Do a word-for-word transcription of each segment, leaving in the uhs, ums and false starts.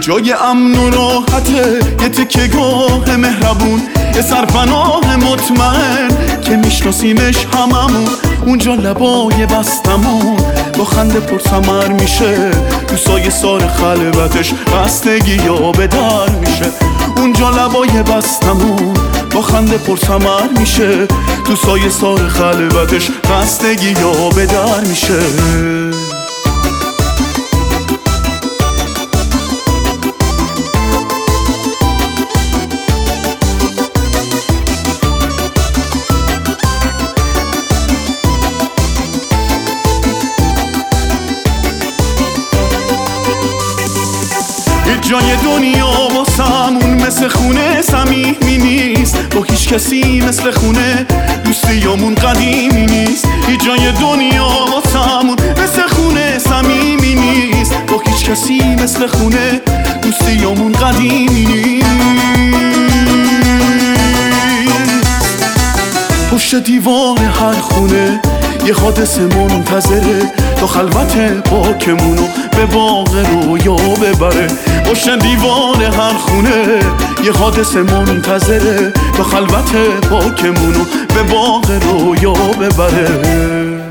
جای امن و راحته، یه تکه گاه مهربون، یه سرپناه مطمئن که میشناسیمش هممون. اونجا لبای بستمون با خنده پرثمر میشه، تو سایه سار خلوتش خستگی یا به در میشه. اونجا لبای بستمون با خنده پرثمر میشه، تو سایه سار خلوتش خستگی یا به در میشه. جای دنیا واسمون مثل خونه صمیمی نیست، با هیچ کسی مثل خونه دوستیامون قدیمی نیست. هیچ جای دنیا واسمون مثل خونه صمیمی نیست، با هیچ کسی مثل خونه دوستیامون قدیمی نیست. پشت دیوار هر خونه یه حادثه منتظره، تا خلوت پاکمونو به باغ رویا ببره. پشت دیوار هر خونه یه حادثه منتظره، تا خلوت پاکمونو به باغ رویا ببره.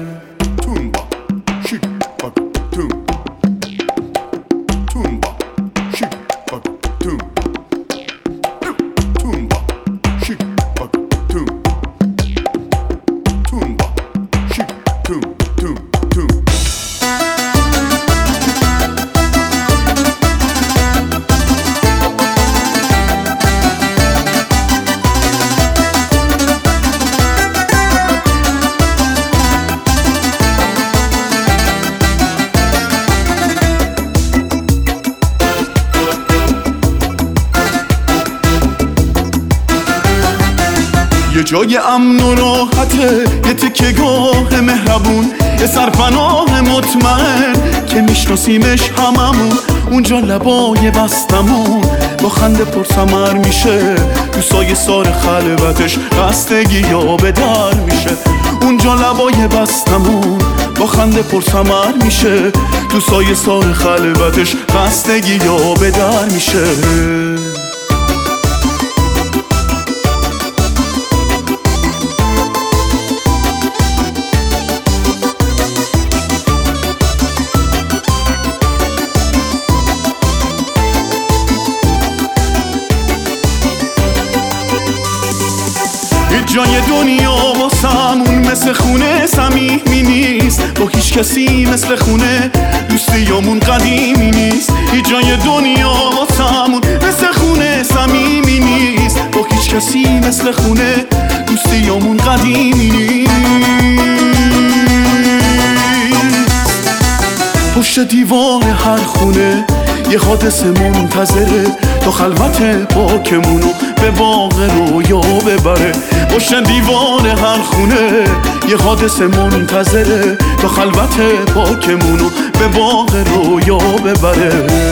یه جای امن و راحته، یه تکه گاه مهربون، یه سرپناه مطمئن که میشناسیمش هممون. اونجا لبای بستمون با خنده پرثمر میشه، تو سایه سار خلوتش خستگی یا به در میشه. اونجا لبای بستمون با خنده پرثمر میشه، تو سایه سار خلوتش خستگی یا به در میشه. جای دنیا واسمون مثل خونه صمیمی نیست، با هیچ کسی مثل خونه دوستیامون قدیمی نیست. هیچ جای دنیا واسمون مثل خونه صمیمی نیست، با هیچ کسی مثل خونه دوستیامون قدیمی نیست. پشت دیوار هر خونه یه حادثه منتظره، تا خلوت پاکمونو به باغ رویا ببره. پشت دیوار هر خونه یه حادثه منتظره، تا خلوت پاکمونو به باغ رویا ببره.